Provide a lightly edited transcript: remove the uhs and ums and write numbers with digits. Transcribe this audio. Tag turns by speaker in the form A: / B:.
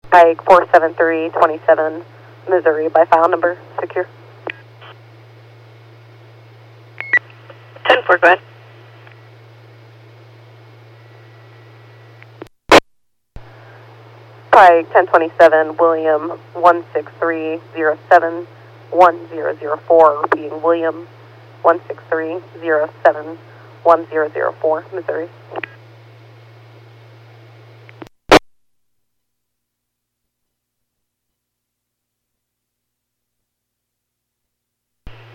A: Pike 47327, Missouri, by file number, secure.
B: 10-4, go ahead.
A: Pike 1027, William 163071004, repeating William 163071004, Missouri.